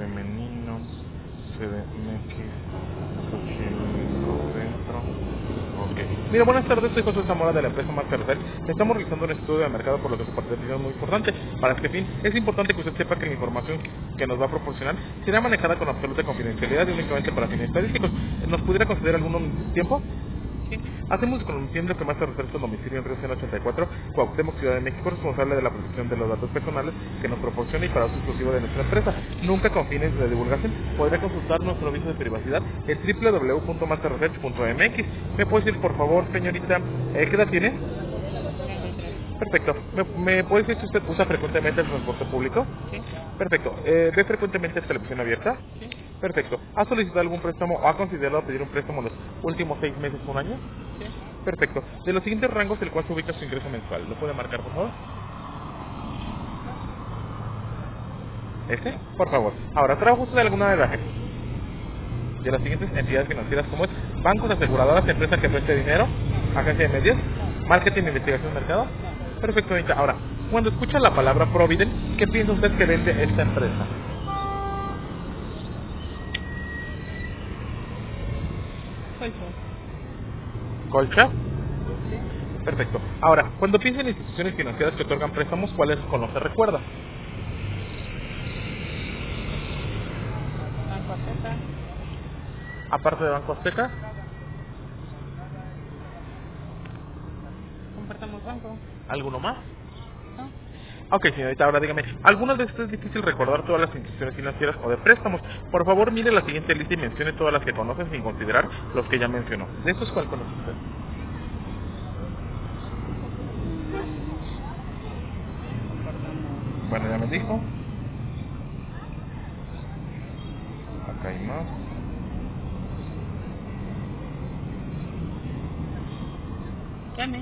femenino, CDMX, Xochimilco Centro. Ok. Mira, buenas tardes, soy José Zamora de la empresa Marca Research. Estamos realizando un estudio de mercado, por lo que su participación es muy importante. Para este fin, es importante que usted sepa que la información que nos va a proporcionar será manejada con absoluta confidencialidad y únicamente para fines estadísticos. ¿Nos pudiera conceder algún tiempo? Sí. Hacemos conociendo que más se refiere a domicilio en Río 184, Cuauhtémoc, Ciudad de México, responsable de la protección de los datos personales que nos proporciona y para uso exclusivo de nuestra empresa, nunca con fines de divulgación. Podrá consultar nuestro aviso de privacidad en www.masterresearch.mx. ¿Me puede decir, por favor, señorita, qué edad tiene? 33. Perfecto. ¿Me puede decir si usted usa frecuentemente el transporte público? Sí. Perfecto. ¿Ve frecuentemente televisión abierta? Sí. Perfecto. ¿Ha solicitado algún préstamo o ha considerado pedir un préstamo en los últimos 6 meses o un año? Sí. Perfecto. De los siguientes rangos, el cual se ubica su ingreso mensual. ¿Lo puede marcar, por favor? ¿Este? Por favor. Ahora, ¿trabaja usted de alguna de las siguientes entidades financieras como es bancos, aseguradoras, empresas que preste dinero, agencia de medios, No. marketing, investigación, mercado? No. Perfecto, Anita. Ahora, cuando escucha la palabra Provident, ¿qué piensa usted que vende esta empresa? Colcho. ¿Colcha? Sí. Perfecto. Ahora, cuando piensa en instituciones financieras que otorgan préstamos, ¿cuáles conoce? Recuerda. Banco Azteca. Aparte de Banco Azteca, Compartamos banco. ¿alguno más? No. Ok, señorita, ahora dígame, ¿algunas de estas es difícil recordar todas las instituciones financieras o de préstamos? Por favor, mire la siguiente lista y mencione todas las que conocen sin considerar los que ya mencionó. ¿De estos cuál conoce usted? Compartamos. Bueno, ya me dijo. Acá hay más. Llame.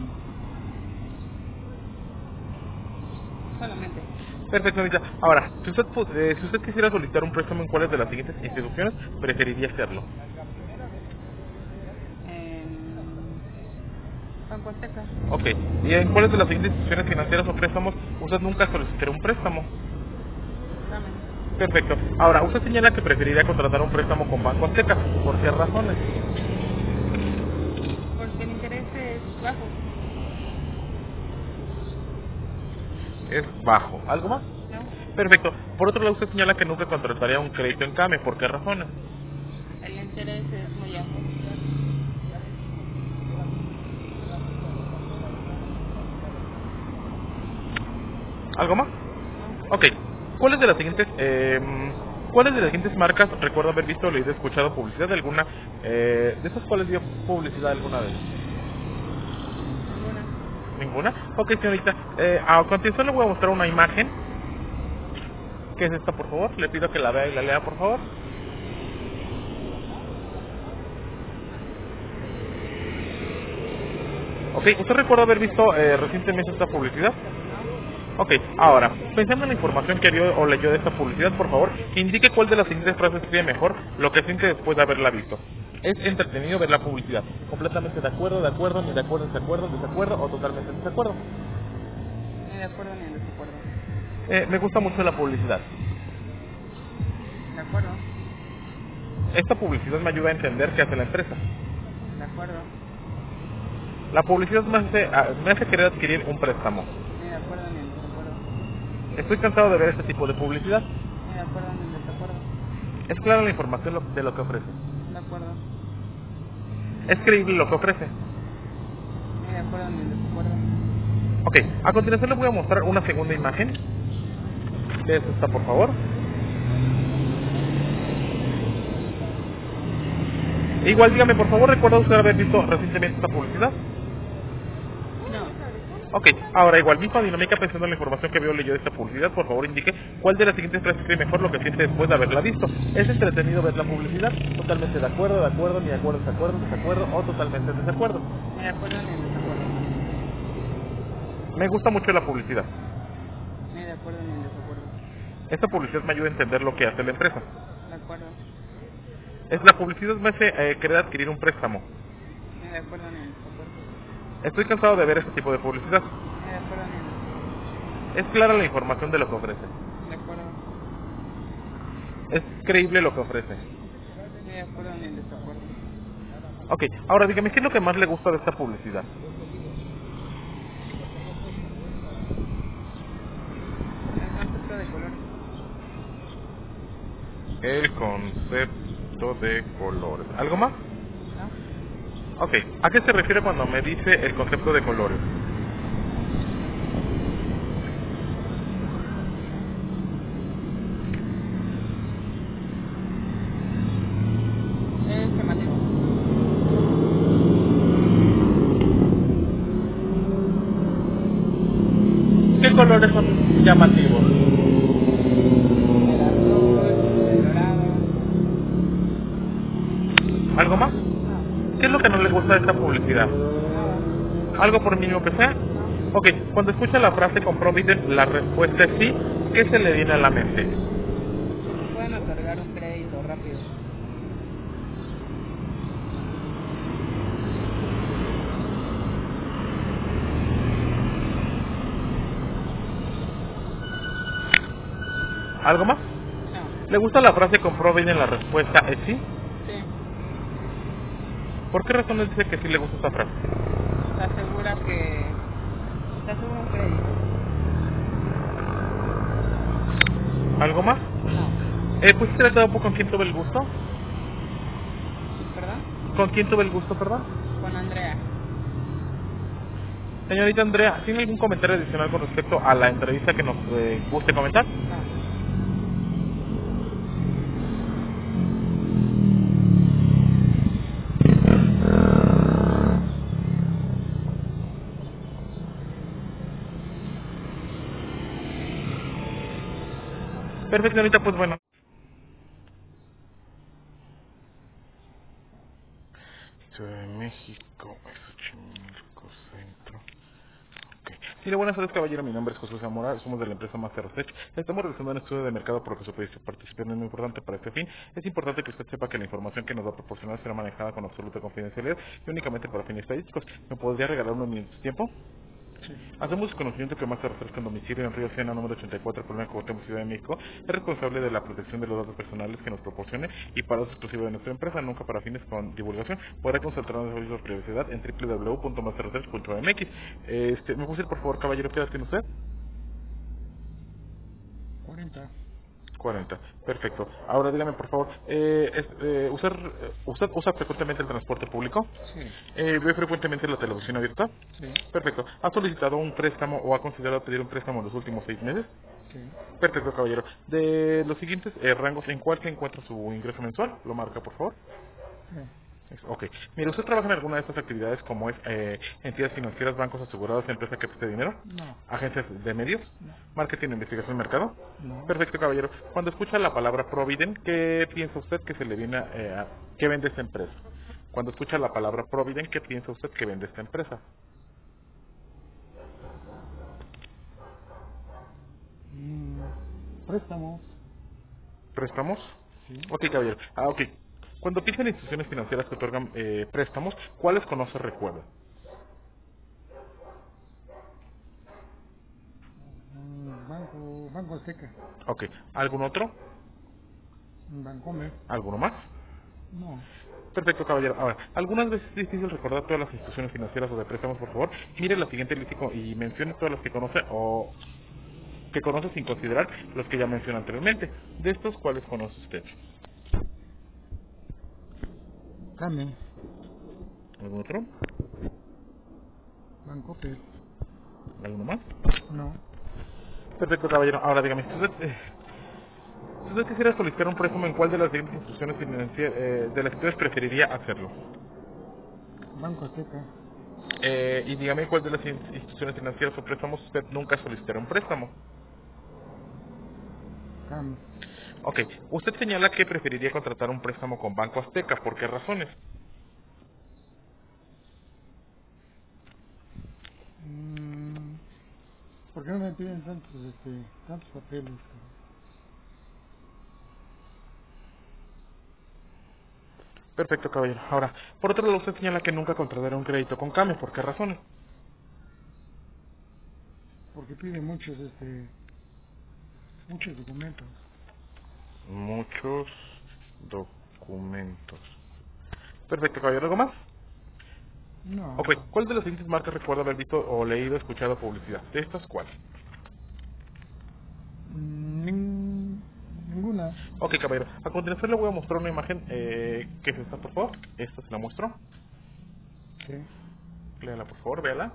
Solamente. Perfecto, señorita. Ahora, si usted quisiera solicitar un préstamo en cuáles de las siguientes instituciones, preferiría hacerlo. En Banco Azteca. Ok, ¿y en cuáles de las siguientes instituciones financieras o préstamos usted nunca solicitará un préstamo? Llame. Perfecto. Ahora, usted señala que preferiría contratar un préstamo con Banco Azteca. ¿Por qué razones? Porque el interés es bajo. Es bajo. ¿Algo más? No. Perfecto. Por otro lado, usted señala que nunca contrataría un crédito en CAME. ¿Por qué razones? El interés es muy alto. ¿Algo más? No. Ok. ¿Cuáles de las siguientes cuáles de las siguientes marcas recuerdo haber visto o leído escuchado publicidad de alguna de esas cuales dio publicidad alguna vez? Ninguna. ¿Ninguna? Ok, señorita. A continuación le voy a mostrar una imagen. ¿Qué es esta, por favor? Le pido que la vea y la lea, por favor. Ok, ¿usted recuerda haber visto recientemente esta publicidad? No. Ok, ahora, pensando en la información que vio o leyó de esta publicidad, por favor, indique cuál de las siguientes frases escribe mejor lo que siente después de haberla visto. Es entretenido ver la publicidad. Completamente de acuerdo, ni de acuerdo, desacuerdo o totalmente en desacuerdo. Ni de acuerdo ni en desacuerdo. Me gusta mucho la publicidad. De acuerdo. Esta publicidad me ayuda a entender qué hace la empresa. De acuerdo. La publicidad me hace querer adquirir un préstamo. Ni de acuerdo ni en desacuerdo. Estoy cansado de ver este tipo de publicidad. Ni de acuerdo ni en desacuerdo. Es clara la información de lo que ofrece. De acuerdo. Es creíble lo que ofrece. Ni de acuerdo ni en desacuerdo. Ok, a continuación le voy a mostrar una segunda imagen. ¿Ves esta, por favor? E igual dígame, por favor, ¿recuerda usted haber visto recientemente esta publicidad? No. Ok, ahora igual, misma dinámica pensando en la información que veo leyó de esta publicidad, por favor indique cuál de las siguientes frases cree mejor lo que siente después de haberla visto. ¿Es entretenido ver la publicidad? Totalmente de acuerdo, ni de acuerdo, desacuerdo o totalmente en desacuerdo. Ni de acuerdo ni en desacuerdo. Me gusta mucho la publicidad. Ni de acuerdo ni en desacuerdo. Esta publicidad me ayuda a entender lo que hace la empresa. De acuerdo. La publicidad me hace querer adquirir un préstamo. Ni de acuerdo ni en desacuerdo. Estoy cansado de ver este tipo de publicidad. Ni de acuerdo ni en desacuerdo. Es clara la información de lo que ofrece. De acuerdo. ¿Es creíble lo que ofrece? Estoy de acuerdo en el desacuerdo. Ok, ahora dígame, ¿qué es lo que más le gusta de esta publicidad? El concepto de colores. El concepto de colores. ¿Algo más? ¿No? Ok, ¿a qué se refiere cuando me dice el concepto de colores? Es llamativo. ¿Qué colores son llamativos? El azul, el dorado. ¿Algo más? No. ¿Qué es lo que no le gusta de esta publicidad? Nada. ¿Algo por mínimo que sea? No. Ok, cuando escucha la frase con Provident, la respuesta es sí. ¿Qué se le viene a la mente? Pueden otorgar un crédito rápido. ¿Algo más? No. ¿Le gusta la frase con Provident? La respuesta es sí. Sí. ¿Por qué razón le dice que sí le gusta esta frase? Te asegura que... Te asegura un crédito. ¿Algo más? No. ¿Pues se trata un poco con quién tuve el gusto? ¿Perdón? ¿Con quién tuve el gusto, perdón? Con Andrea. Señorita Andrea, ¿tiene algún comentario adicional con respecto a la entrevista que nos guste comentar? No. Perfecto, señorita, pues bueno. Ciudad de México, Xochimilco Centro. Ok. Mire, buenas tardes, caballero. Mi nombre es José Zamora. Somos de la empresa Master Research. Estamos realizando un estudio de mercado por lo que su participación es muy importante para este fin. Es importante que usted sepa que la información que nos va a proporcionar será manejada con absoluta confidencialidad y únicamente para fines estadísticos. ¿Me podría regalar unos minutos de tiempo? Hacemos conocimiento que Master Research, con domicilio en Río Sena, número 84, Colonia Cuauhtémoc, Ciudad de México, es responsable de la protección de los datos personales que nos proporcione y para uso exclusivo de nuestra empresa, nunca para fines con divulgación. Podrá consultar los servicios de privacidad en www.masterresearch.mx. ¿Me puede decir, por favor, caballero, qué edad tiene usted? 40. 40. Perfecto. Ahora dígame, por favor, ¿usted usa frecuentemente el transporte público? Sí, ¿Ve frecuentemente la televisión abierta? sí, Perfecto. ¿Ha solicitado un préstamo o ha considerado pedir un préstamo en los últimos 6 meses? sí. Perfecto, caballero. De los siguientes rangos, ¿en cuál se encuentra su ingreso mensual? ¿Lo marca, por favor? Sí. Ok. Mire, ¿usted trabaja en alguna de estas actividades como es entidades financieras, bancos asegurados, empresa que preste dinero? No, ¿Agencias de medios? no, ¿Marketing, investigación y mercado? no. Perfecto, caballero. Cuando escucha la palabra Provident, ¿qué piensa usted que se le viene qué vende esta empresa? Cuando escucha la palabra Provident, ¿qué piensa usted que vende esta empresa? Mm, préstamos. ¿Préstamos? Sí. Ok, caballero. Ok. Cuando piensa en instituciones financieras que otorgan préstamos, ¿cuáles conoce recuerda? Banco Azteca. Ok. ¿Algún otro? Bancomer. ¿Alguno más? No. Perfecto, caballero. Ahora, algunas veces es difícil recordar todas las instituciones financieras o de préstamos, por favor. Mire la siguiente lista y mencione todas las que conoce o que conoce sin considerar los que ya mencioné anteriormente. De estos, ¿cuáles conoce usted? Came. ¿Algún otro? Bancomer. ¿Alguno más? No. Perfecto, caballero. Ahora, dígame, si usted quisiera solicitar un préstamo, ¿en cuál de las siguientes instituciones financieras de las que usted preferiría hacerlo? Banco Azteca. Y dígame, ¿cuál de las instituciones financieras o préstamos usted nunca solicitará un préstamo? Came. Ok, usted señala que preferiría contratar un préstamo con Banco Azteca. ¿Por qué razones? Mm, ¿Por qué no me piden tantos papeles? Perfecto, caballero. Ahora, por otro lado, usted señala que nunca contratará un crédito con CAME. ¿Por qué razones? Porque piden muchos documentos. muchos documentos. Perfecto, caballero, ¿algo más? No. Ok, ¿cuál de las siguientes marcas recuerda haber visto o leído, escuchado publicidad? ¿De estas cuál? Ninguna. Ok, caballero, a continuación le voy a mostrar una imagen, ¿qué es esta, por favor? Esta se la muestro. Sí. Léala, por favor, véala.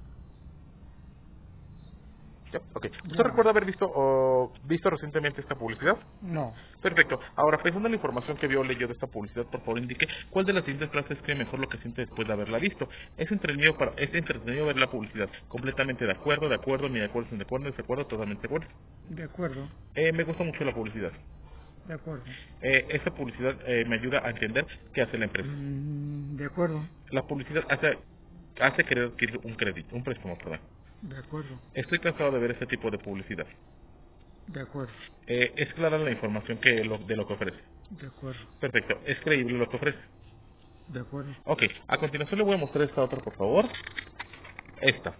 Ya, ok. ¿Usted Ya. recuerda haber visto recientemente esta publicidad? No. Perfecto. Ahora, pensando en la información que vio o leyó de esta publicidad, por favor indique cuál de las siguientes frases cree mejor lo que siente después de haberla visto. Es entretenido ver la publicidad. Completamente de acuerdo, ni de acuerdo, sin de acuerdo, desacuerdo, totalmente de acuerdo. De acuerdo. Me gusta mucho la publicidad. De acuerdo. Esta publicidad me ayuda a entender qué hace la empresa. De acuerdo. La publicidad hace querer adquirir un préstamo, perdón. De acuerdo. Estoy cansado de ver este tipo de publicidad. De acuerdo. Es clara la información de lo que ofrece. De acuerdo. Perfecto, es creíble lo que ofrece. De acuerdo. Ok, a continuación le voy a mostrar esta otra, por favor. Esta.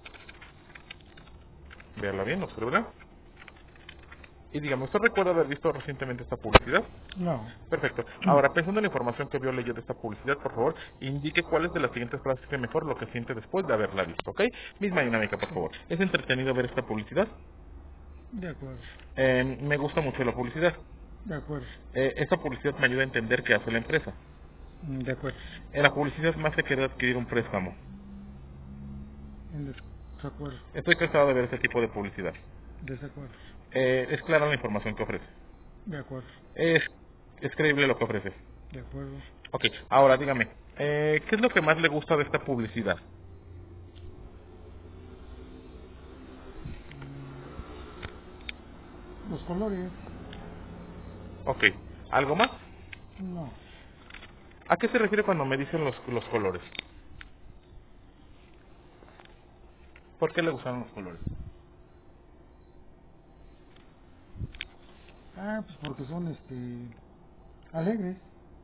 Véala bien, obsérvela. Y dígame, ¿usted recuerda haber visto recientemente esta publicidad? No. Perfecto. Ahora, pensando en la información que vio o leyó de esta publicidad, por favor, indique cuáles de las siguientes frases cree mejor lo que siente después de haberla visto, ¿ok? Misma dinámica, por favor. ¿Es entretenido ver esta publicidad? De acuerdo. Me gusta mucho la publicidad. De acuerdo. Esta publicidad me ayuda a entender qué hace la empresa. De acuerdo. La publicidad me hace querer adquirir un préstamo. En desacuerdo. Estoy cansado de ver este tipo de publicidad. Desacuerdo. Es clara la información que ofrece. De acuerdo. Es creíble lo que ofrece. De acuerdo. Ok, ahora dígame, ¿qué es lo que más le gusta de esta publicidad? Los colores. Ok, ¿algo más? No. ¿A qué se refiere cuando me dicen los colores? ¿Por qué le gustan los colores? Pues porque son alegres.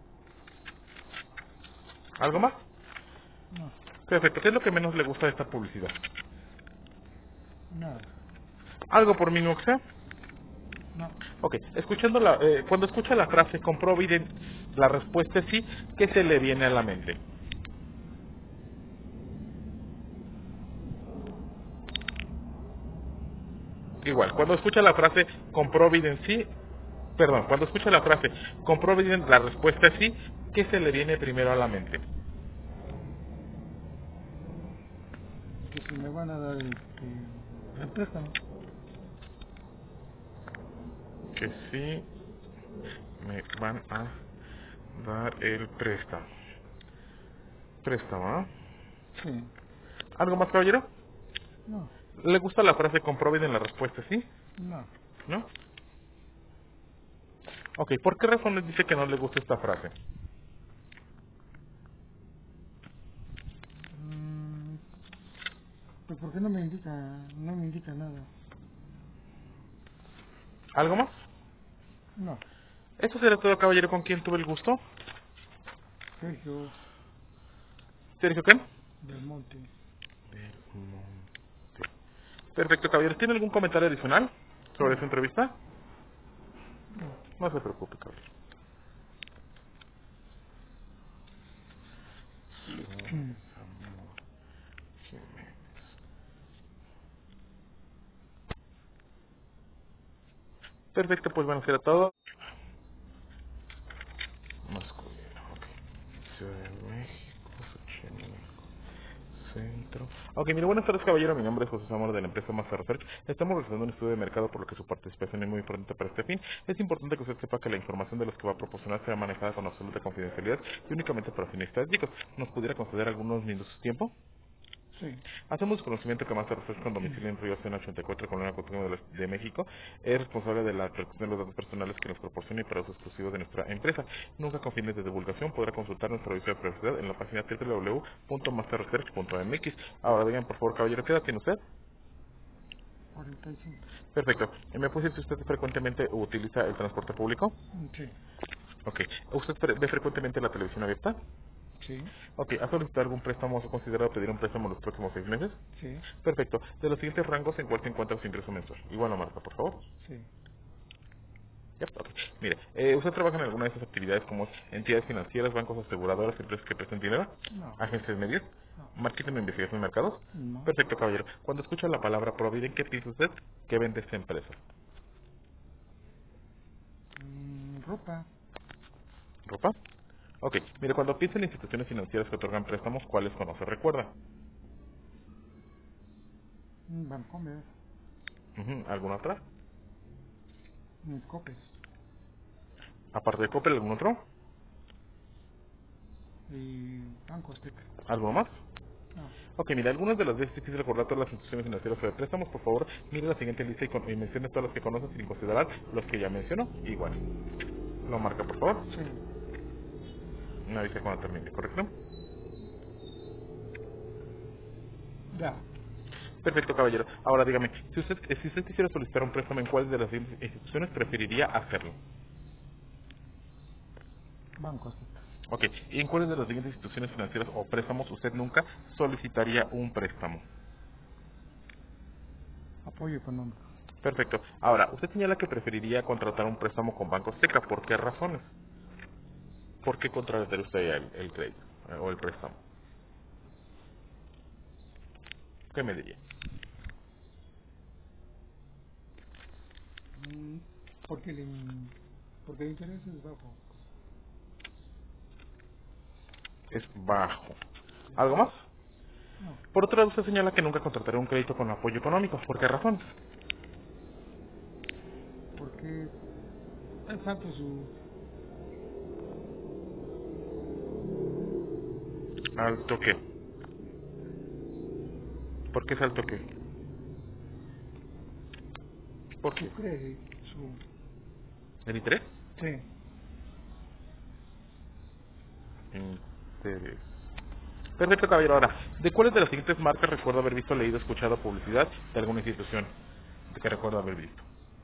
¿Algo más? No. Perfecto, ¿qué es lo que menos le gusta de esta publicidad? Nada. ¿Algo por mínimo que sea? No. Ok, cuando escucha la frase compró bien, la respuesta es sí, ¿qué se le viene a la mente? Igual, cuando escucha la frase compró bien sí, perdón, cuando escucha la frase compró bien, la respuesta es sí, ¿qué se le viene primero a la mente? Que si me van a dar el préstamo. Que sí me van a dar el préstamo. Préstamo, ¿ah? Sí. ¿Algo más, caballero? No. ¿Le gusta la frase compró bien, la respuesta es sí? No. ¿No? Ok, ¿por qué razón les dice que no le gusta esta frase? Pues porque no me indica nada. ¿Algo más? No. Eso será todo, caballero. ¿Con quién tuve el gusto? Sergio ¿Sergio qué? del Monte. Perfecto, caballero. ¿Tiene algún comentario adicional sobre esta entrevista? No. No se preocupe, caballero. Perfecto, pues bueno, será todo. Masculino, ok. Ciudad de México, Xochimilco, Centro. Ok, mire, buenas tardes, caballero. Mi nombre es José Zamora de la empresa Master Research. Estamos realizando un estudio de mercado, por lo que su participación es muy importante para este fin. Es importante que usted sepa que la información de los que va a proporcionar será manejada con absoluta confidencialidad y únicamente para fines estadísticos. ¿Nos pudiera conceder algunos minutos de tiempo? Sí. Hacemos conocimiento que Master Research, con domicilio en Río Sena 84, Colonia Autónoma de México, es responsable de la protección de los datos personales que nos proporciona y para uso exclusivo de nuestra empresa. Nunca con fines de divulgación. Podrá consultar nuestro servicio de privacidad en la página www.masterresearch.mx. Ahora digan, por favor, caballero, ¿qué edad tiene usted? 45. Perfecto. ¿Me puede decir si usted frecuentemente utiliza el transporte público? Sí. Ok. ¿Usted ve frecuentemente la televisión abierta? Sí. Ok. ¿Ha solicitado algún préstamo o ha considerado pedir un préstamo en los próximos 6 meses? Sí. Perfecto. De los siguientes rangos, ¿en cuál se encuentra su ingreso mensual? Igual la marca, por favor. Sí. Yep, ok. Mire, ¿usted trabaja en alguna de esas actividades como entidades financieras, bancos, aseguradoras, empresas que prestan dinero, No. agencias de medios, No. marketing de investigación de mercados? No. Perfecto, caballero. Cuando escucha la palabra Providen, ¿qué piensa usted que vende esta empresa? Ropa. ¿Ropa? Ok, mire, cuando piensa en instituciones financieras que otorgan préstamos, ¿cuáles conoce? ¿Recuerda? Bancomer. ¿Alguna otra? Copes. Aparte de Coppel, ¿algún otro? Y Banco Azteca. ¿Algo más? No. Ok, mira, algunas de las veces que quise recordar todas las instituciones financieras de préstamos, por favor, mire la siguiente lista y mencione todas las que conoce sin considerar los que ya mencionó. Igual. Lo marca, por favor. Sí. Me avisa cuando termine, ¿correcto? Ya. Perfecto, caballero. Ahora dígame, si usted quisiera solicitar un préstamo, ¿en cuál de las instituciones preferiría hacerlo? Banco Azteca. Ok, ¿y en cuáles de las siguientes instituciones financieras o préstamos usted nunca solicitaría un préstamo? Apoyo económico. Perfecto. Ahora, usted señala que preferiría contratar un préstamo con Banco Azteca. ¿Por qué razones? ¿Por qué contrataría usted el crédito o el préstamo? ¿Qué me diría? Mm, Porque el, porque el interés es bajo. Es bajo. ¿Algo más? No. Por otro lado, usted señala que nunca contrataría un crédito con apoyo económico. ¿Por qué razones? Porque es alto su... ¿Alto qué? ¿Por qué es alto qué? ¿Por qué? Su crédito. Su... ¿El interés? Sí. Interés. Perfecto, caballero. Ahora, ¿de cuáles de las siguientes marcas recuerdo haber visto, leído, escuchado publicidad de alguna institución de que recuerdo haber visto?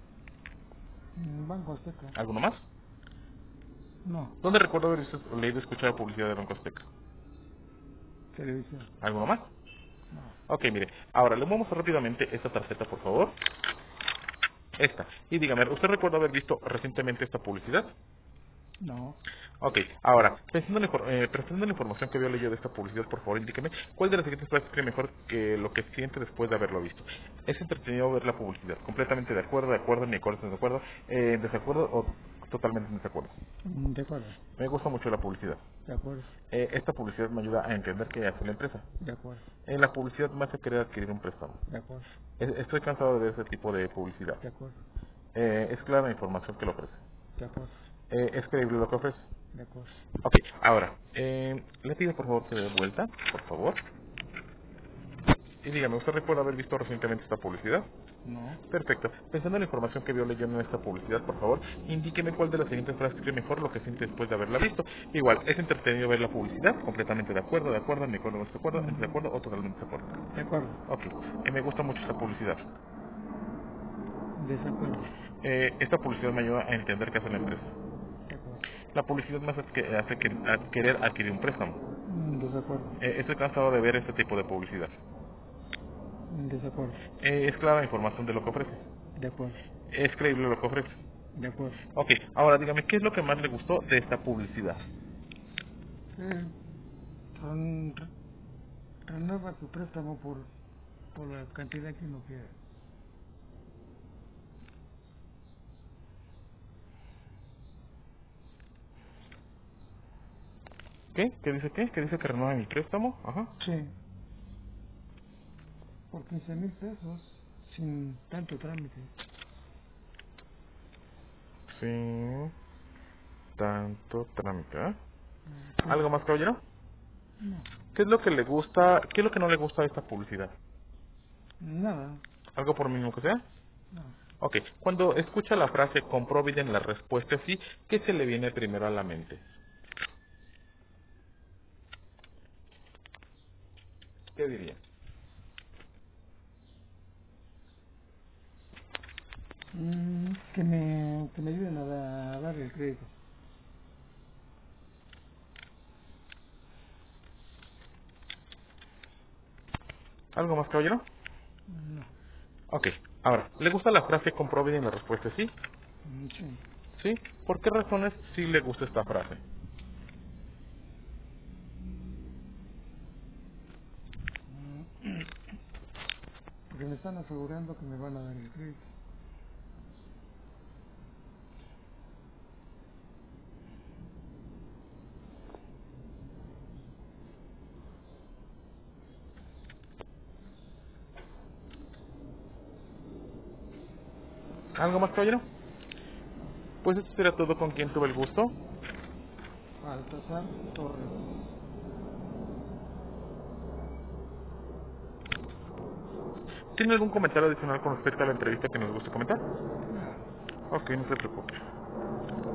Banco Azteca. ¿Alguno más? No. ¿Dónde recuerdo haber visto, leído, escuchado publicidad de Banco Azteca? Televisión. ¿Alguno más? No. Ok, mire. Ahora, le voy a mostrar rápidamente esta tarjeta, por favor. Esta. Y dígame, ¿usted recuerda haber visto recientemente esta publicidad? No. Ok, ahora, pensando en la información que vio leído de esta publicidad, por favor, indíqueme cuál de las siguientes frases cree mejor que lo que siente después de haberlo visto. ¿Es entretenido ver la publicidad? ¿Completamente de acuerdo, ni acuerdo, de acuerdo, desacuerdo o totalmente en desacuerdo? De acuerdo. Me gusta mucho la publicidad. De acuerdo. Esta publicidad me ayuda a entender qué hace la empresa. De acuerdo. La publicidad me hace querer adquirir un préstamo. De acuerdo. Estoy cansado de ver ese tipo de publicidad. De acuerdo. Es clara la información que le ofrece. De acuerdo. Es creíble lo que ofrece. De acuerdo. Ok, ahora, le pido por favor que dé vuelta, por favor. Y dígame, ¿usted recuerda haber visto recientemente esta publicidad? No. Perfecto. Pensando en la información que vio leyendo en esta publicidad, por favor, indíqueme cuál de las siguientes frases cree mejor lo que siente después de haberla visto. Igual, ¿es entretenido ver la publicidad? Completamente de acuerdo, me acuerdo, no estoy de acuerdo, ¿en desacuerdo o totalmente de acuerdo? De acuerdo. Ok, me gusta mucho esta publicidad. Desacuerdo. Esta publicidad me ayuda a entender qué hace la empresa. De acuerdo. La publicidad me hace querer adquirir un préstamo. Desacuerdo. Estoy cansado de ver este tipo de publicidad. Desacuerdo. Es clara la información de lo que ofrece. De acuerdo. Es creíble lo que ofrece. De acuerdo. Ok, ahora dígame, ¿qué es lo que más le gustó de esta publicidad? Ren- renueva tu préstamo por la cantidad que uno quiera. ¿Qué? ¿Qué dice qué? ¿Qué dice que renueve mi préstamo? Ajá. Sí. Por 15,000 pesos, sin tanto trámite. Sí. Tanto trámite, ¿eh? Sí. ¿Algo más, caballero? No. ¿Qué es lo que le gusta, qué es lo que no le gusta de esta publicidad? Nada. ¿Algo por mínimo que sea? No. Ok, cuando escucha la frase con Providen la respuesta es sí, ¿qué se le viene primero a la mente? ¿Qué diría? Que me ayuden a dar el crédito. ¿Algo más, caballero? No. Ok, ahora, ¿le gusta la frase con Providen la respuesta es sí? Sí. ¿Sí? ¿Por qué razones sí le gusta esta frase? Porque me están asegurando que me van a dar el crédito. ¿Algo más, caballero? Pues esto sería todo. ¿Con quien tuve el gusto? Baltasar Torres. ¿Tiene algún comentario adicional con respecto a la entrevista que nos guste comentar? Ok, no se preocupe.